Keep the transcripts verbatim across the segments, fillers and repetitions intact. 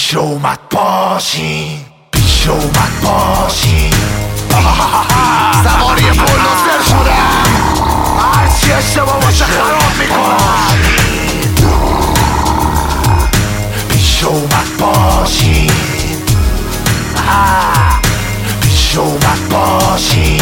پیش اومد باشین، پیش اومد باشین. سواری بلوزر شدم، هرچی اشتباه باشه خراب میکنم. پیش اومد باشین، پیش اومد باشین.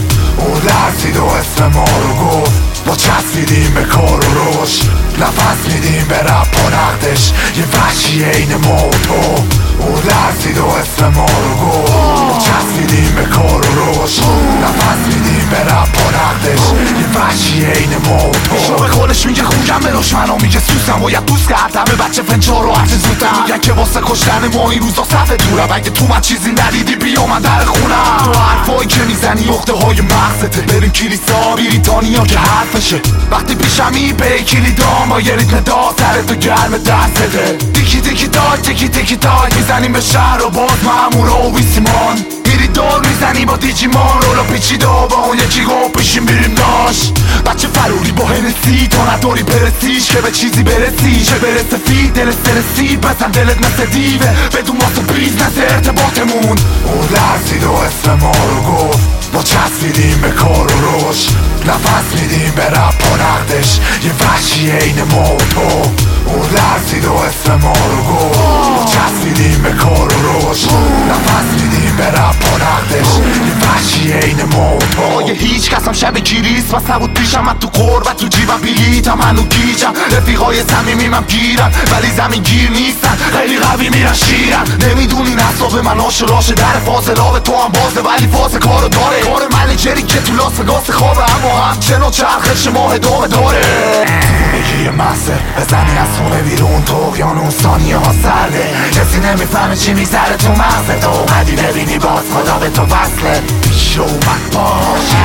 اون لرزید و اسم ما رو گفت، ما چسبیدیم به کار و روش، نفس میدیم به رپ و نقدش، یه وحشی عین ما و تو. اون لرزید و اسم ما رو گفت، ما چسبیدیم به کار و روش، نفس میدیم به رپ و نقدش، یه وحشی عین ما و تو. شو به خودش میگه خوگم بلاش، منو میگه سوسم، باید دوست کرد همه بچه فنچار رو هرچه زودتر. میگن که واسه کشتن ما این روزا صفه دورم، اگه تو من چیزی ندیدی بیا من در خونم. تو حرفایی که میزنی اخته های مغزته، بریم کلیسا بریتانیا که حرفشه. وقتی پیشمی به کلیدام با یه ریتم دار، سرتو گرم دستته. دیکی دیکی تاک دیکی دیکی تاک میزنیم به شهر و باز مامورا و ویسیمان. میری دور میزنی با دیجیمان، رولا پیچیده با اون یکی گو پیشیم بریم داشت. بچه فروری با هنسی، تو نداری برسیش که به چیزی برسی. چه برسه فی دل سرسید، بزن دلت مثل دیوه بدون واسه بیزنس ارتباطمون. اون لرزید و اسم ما رو گفت، ما چسبیدیم به کار و روش، نفس میدیم به رپ و نقدش، یه وحشی عین ما و تو. اون لرزید و اسم ما رو گفت، ما چسبیدیم به کار و روش، نفس میدیم به رپ و نقدش، یه وحشی عین ما و تو. یه هیچ کسم شب گیریست و نبود پیشم، من تو قربت تو جیبم بلیتم، هنو گیجم. رفیقای صمیمیم هم گیرن ولی زمین گیر نیستن، خیلی قوی میرن شیرن. نمیدونی نصاب من آش راشه، در فاصله به تو هم بازه ولی فاز کارو داره. کار منیجری که تو لاس وگاس خوابه، اما همچنان چرخش ماه ادامه داره. میگی یه محصه بزنی از خونه بیرون، تو اقیانوس ثانیه ها سرده، کسی نمیفهمه چی میگذره تو مغزه. تو اومدی ببینی باز خدا به تو وصله. پیش اومد باشی،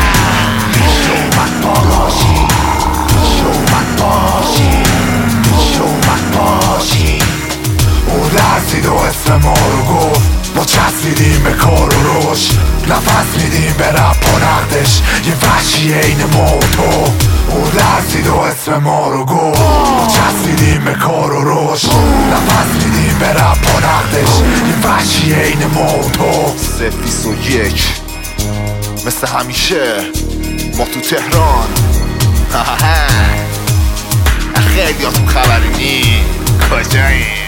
پیش اومد باشی، پیش اومد باشی، پیش اومد باشی. اون لرزید و اسم ما رو گفت، ما چسبیدیم به کار و روش، نفس میدیم به رپ و نقدش، یه وحشی عین ما و تو. اون لرزید و اسم ما رو گفت، ما چسبیدیم به کار و روش، نفس میدیم به رپ و نقدش، یه وحشی عین ما و تو. سه بیست و یک مثل همیشه ما تو تهران. خیلی هاتون خبری نی کجایی؟